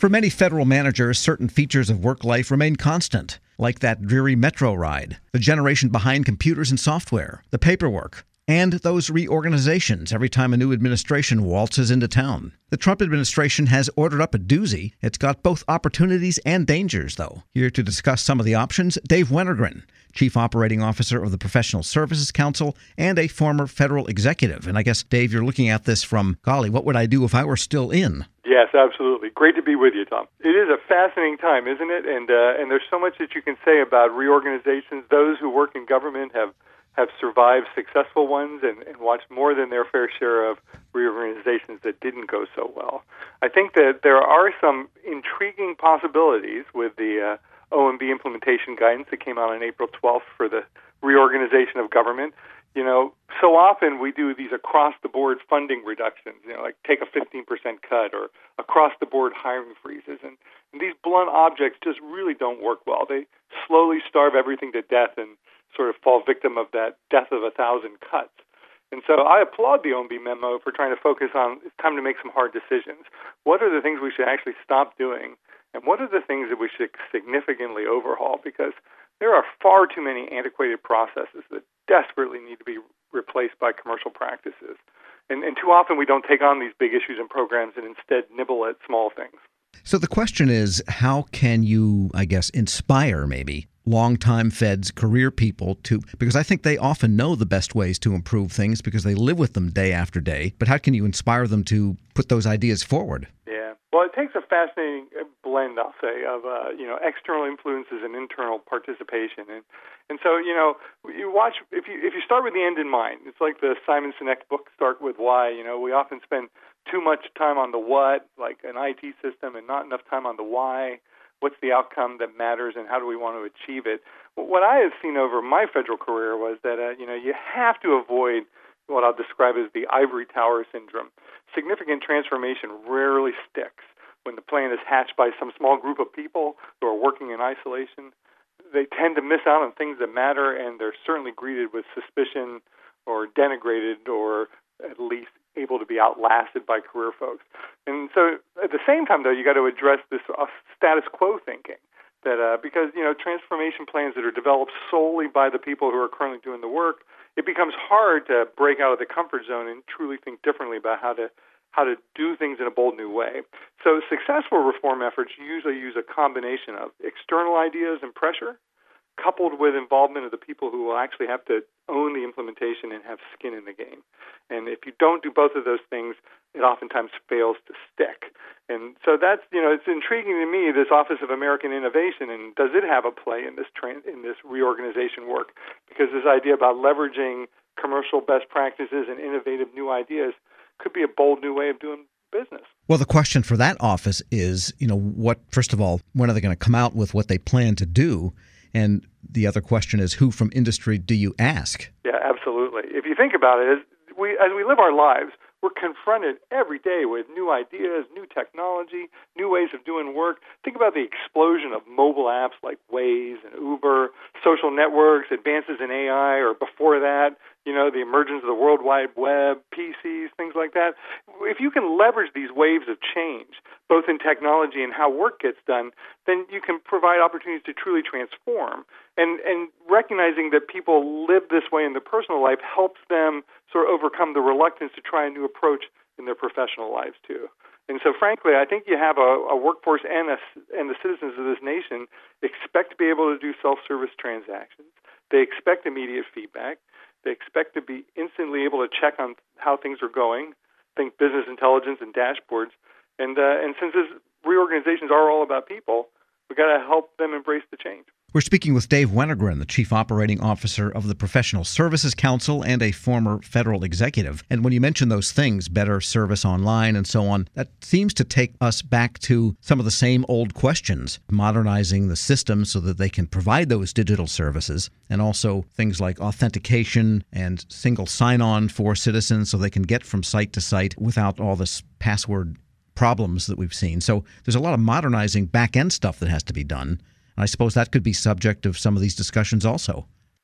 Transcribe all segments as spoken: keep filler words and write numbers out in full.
For many federal managers, certain features of work life remain constant, like that dreary metro ride, the generation behind computers and software, the paperwork, and those reorganizations every time a new administration waltzes into town. The Trump administration has ordered up a doozy. It's got both opportunities and dangers, though. Here to discuss some of the options, Dave Wennergren, Chief Operating Officer of the Professional Services Council and a former federal executive. And I guess, Dave, you're looking at this from, golly, what would I do if I were still in? Yes, absolutely. Great to be with you, Tom. It is a fascinating time, isn't it? And uh, and there's so much that you can say about reorganizations. Those who work in government have have survived successful ones and, and watched more than their fair share of reorganizations that didn't go so well. I think that there are some intriguing possibilities with the uh, O M B implementation guidance that came out on April twelfth for the reorganization of government. You know, so often we do these across-the-board funding reductions, you know, like take a fifteen percent cut or across-the-board hiring freezes. And, and these blunt objects just really don't work well. They slowly starve everything to death and sort of fall victim of that death of a thousand cuts. And so I applaud the O M B memo for trying to focus on it's time to make some hard decisions. What are the things we should actually stop doing? And what are the things that we should significantly overhaul? Because there are far too many antiquated processes that desperately need to be replaced by commercial practices. And, and too often we don't take on these big issues and programs and instead nibble at small things. So the question is, how can you, I guess, inspire maybe longtime feds, career people to, because I think they often know the best ways to improve things because they live with them day after day. But how can you inspire them to put those ideas forward? Yeah. Well, it takes a fascinating blend, I'll say, of uh, you know external influences and internal participation. And and so you know you watch if you if you start with the end in mind, it's like the Simon Sinek book, Start with Why. You know, we often spend too much time on the what, like an I T system, and not enough time on the why. What's the outcome that matters, and how do we want to achieve it? What I have seen over my federal career was that uh, you know you have to avoid what I'll describe as the ivory tower syndrome. Significant transformation rarely sticks when the plan is hatched by some small group of people who are working in isolation. They tend to miss out on things that matter, and they're certainly greeted with suspicion or denigrated or at least able to be outlasted by career folks. And so at the same time, though, you got to address this uh, status quo thinking. That uh, because, you know, transformation plans that are developed solely by the people who are currently doing the work, it becomes hard to break out of the comfort zone and truly think differently about how to how to do things in a bold new way. So successful reform efforts usually use a combination of external ideas and pressure, coupled with involvement of the people who will actually have to own the implementation and have skin in the game. And if you don't do both of those things, it oftentimes fails to stick. And so that's, you know, it's intriguing to me, this Office of American Innovation, and does it have a play in this tra- in this reorganization work? Because this idea about leveraging commercial best practices and innovative new ideas could be a bold new way of doing business. Well, the question for that office is, you know, what, first of all, when are they going to come out with what they plan to do? And the other question is, who from industry do you ask? Yeah, absolutely. If you think about it, as we, as we live our lives, we're confronted every day with new ideas, new technology, new ways of doing work. Think about the explosion of mobile apps like Waze and Uber, social networks, advances in A I, or before that, you know, the emergence of the World Wide Web, P Cs, things like that. If you can leverage these waves of change, both in technology and how work gets done, then you can provide opportunities to truly transform. And and recognizing that people live this way in their personal life helps them sort of overcome the reluctance to try a new approach in their professional lives too. And so, frankly, I think you have a, a workforce and a, and the citizens of this nation expect to be able to do self-service transactions. They expect immediate feedback. They expect to be instantly able to check on how things are going, think business intelligence and dashboards. And uh, and since this reorganizations are all about people, we've got to help them embrace the change. We're speaking with Dave Wennergren, the Chief Operating Officer of the Professional Services Council and a former federal executive. And when you mention those things, better service online and so on, that seems to take us back to some of the same old questions, modernizing the system so that they can provide those digital services, and also things like authentication and single sign-on for citizens so they can get from site to site without all this password problems that we've seen. So there's a lot of modernizing back-end stuff that has to be done. I suppose that could be subject of some of these discussions also. Yes,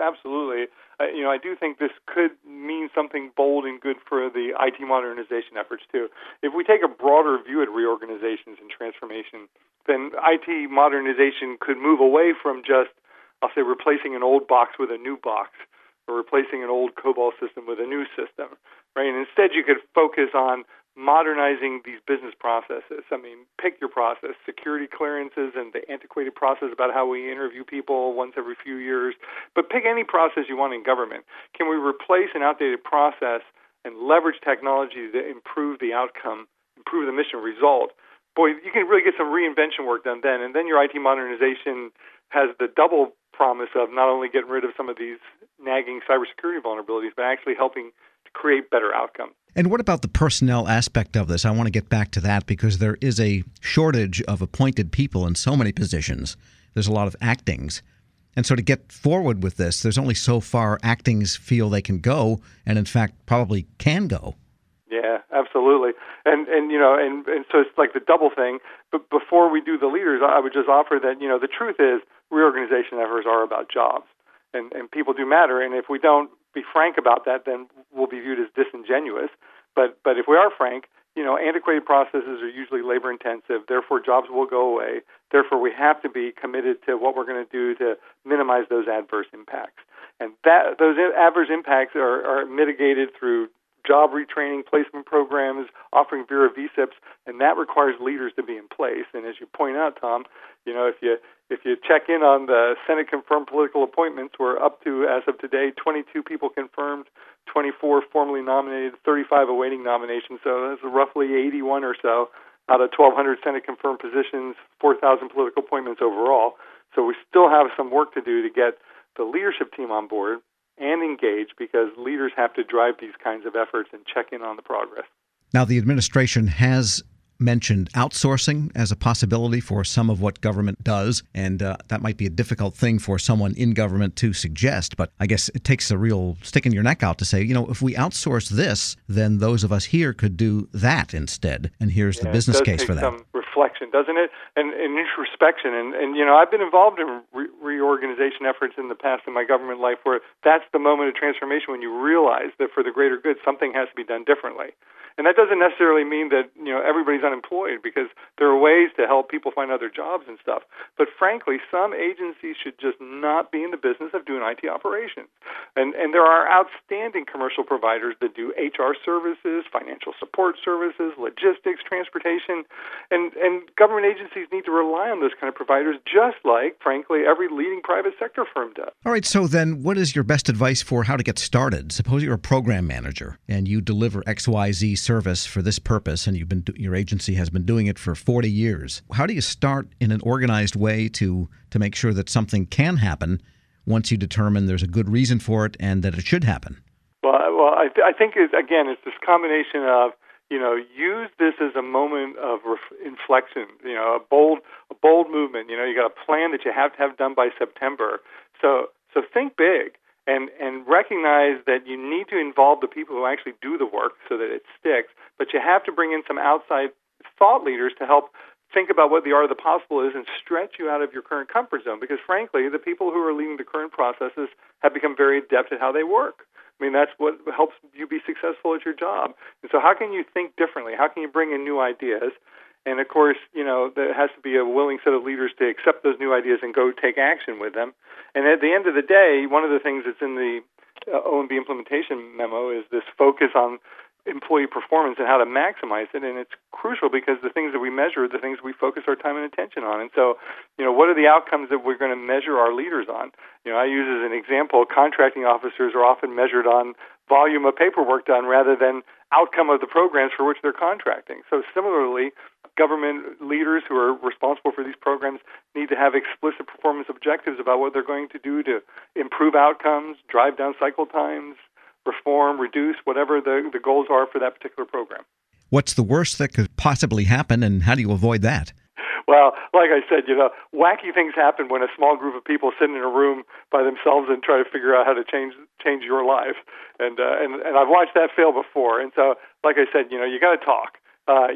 absolutely. Uh, you know, I do think this could mean something bold and good for the I T modernization efforts, too. If we take a broader view at reorganizations and transformation, then I T modernization could move away from just, I'll say, replacing an old box with a new box, or replacing an old COBOL system with a new system, right? And instead, you could focus on modernizing these business processes. I mean, pick your process, security clearances and the antiquated process about how we interview people once every few years. But pick any process you want in government. Can we replace an outdated process and leverage technology to improve the outcome, improve the mission result? Boy, you can really get some reinvention work done then. And then your I T modernization has the double promise of not only getting rid of some of these nagging cybersecurity vulnerabilities, but actually helping to create better outcomes. And what about the personnel aspect of this? I want to get back to that because there is a shortage of appointed people in so many positions. There's a lot of actings. And so to get forward with this, there's only so far actings feel they can go, and in fact probably can go. Yeah, absolutely. And, and you know, and, and so it's like the double thing. But before we do the leaders, I would just offer that, you know, the truth is reorganization efforts are about jobs. And, and people do matter. And if we don't be frank about that, then we'll be viewed as disingenuous. But but if we are frank, you know, antiquated processes are usually labor intensive. Therefore, jobs will go away. Therefore, we have to be committed to what we're going to do to minimize those adverse impacts. And that those adverse impacts are, are mitigated through job retraining, placement programs, offering Vera V S I Ps, and that requires leaders to be in place. And as you point out, Tom, you know, if you if you check in on the Senate confirmed political appointments, we're up to, as of today, twenty-two people confirmed, twenty-four formally nominated, thirty-five awaiting nomination. So that's roughly eighty-one or so out of twelve hundred Senate confirmed positions, four thousand political appointments overall. So we still have some work to do to get the leadership team on board and engaged, because leaders have to drive these kinds of efforts and check in on the progress. Now, the administration has mentioned outsourcing as a possibility for some of what government does, and uh, that might be a difficult thing for someone in government to suggest, but I guess it takes a real stick in your neck out to say, you know, if we outsource this, then those of us here could do that instead, and here's yeah, the business it does case take for that. Some reflection, doesn't it? And, and introspection, and, and, you know, I've been involved in re- reorganization efforts in the past in my government life where that's the moment of transformation when you realize that for the greater good, something has to be done differently. And that doesn't necessarily mean that, you know, everybody's unemployed, because there are ways to help people find other jobs and stuff. But frankly, some agencies should just not be in the business of doing I T operations. And and there are outstanding commercial providers that do H R services, financial support services, logistics, transportation. And, and government agencies need to rely on those kind of providers, just like, frankly, every leading private sector firm does. All right, so then what is your best advice for how to get started? Suppose you're a program manager and you deliver X Y Z service for this purpose, and you've been your agency has been doing it for forty years. How do you start in an organized way to to make sure that something can happen once you determine there's a good reason for it and that it should happen? Well, well, I, th- I think it's, again, it's this combination of, you know, use this as a moment of ref- inflection. You know, a bold a bold movement. You know, you got a plan that you have to have done by September. So so think big. And and recognize that you need to involve the people who actually do the work so that it sticks, but you have to bring in some outside thought leaders to help think about what the art of the possible is and stretch you out of your current comfort zone, because frankly, the people who are leading the current processes have become very adept at how they work. I mean, that's what helps you be successful at your job. And so how can you think differently? How can you bring in new ideas? And, of course, you know, there has to be a willing set of leaders to accept those new ideas and go take action with them. And at the end of the day, one of the things that's in the uh, O M B implementation memo is this focus on employee performance and how to maximize it. And it's crucial because the things that we measure are the things we focus our time and attention on. And so, you know, what are the outcomes that we're going to measure our leaders on? You know, I use as an example, contracting officers are often measured on volume of paperwork done rather than outcome of the programs for which they're contracting. So similarly, government leaders who are responsible for these programs need to have explicit performance objectives about what they're going to do to improve outcomes, drive down cycle times, reform, reduce, whatever the, the goals are for that particular program. What's the worst that could possibly happen, and how do you avoid that? Well, like I said, you know, wacky things happen when a small group of people sit in a room by themselves and try to figure out how to change change your life. And uh, and and I've watched that fail before. And so, like I said, you know, you got to talk. Uh, you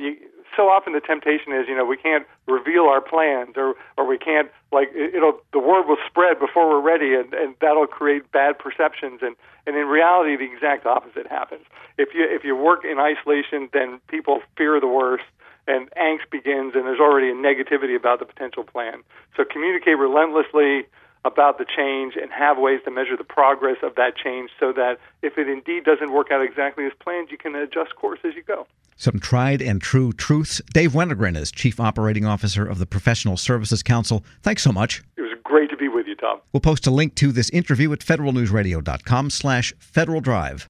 so often the temptation is, you know, we can't reveal our plans, or, or we can't, like, it'll, the word will spread before we're ready, and, and that'll create bad perceptions. And, and in reality, the exact opposite happens. If you, if you work in isolation, then people fear the worst, and angst begins, and there's already a negativity about the potential plan. So communicate relentlessly about the change and have ways to measure the progress of that change so that if it indeed doesn't work out exactly as planned, you can adjust course as you go. Some tried and true truths. Dave Wennergren is Chief Operating Officer of the Professional Services Council. Thanks so much. It was great to be with you, Tom. We'll post a link to this interview at federal news radio dot com slash Federal Drive.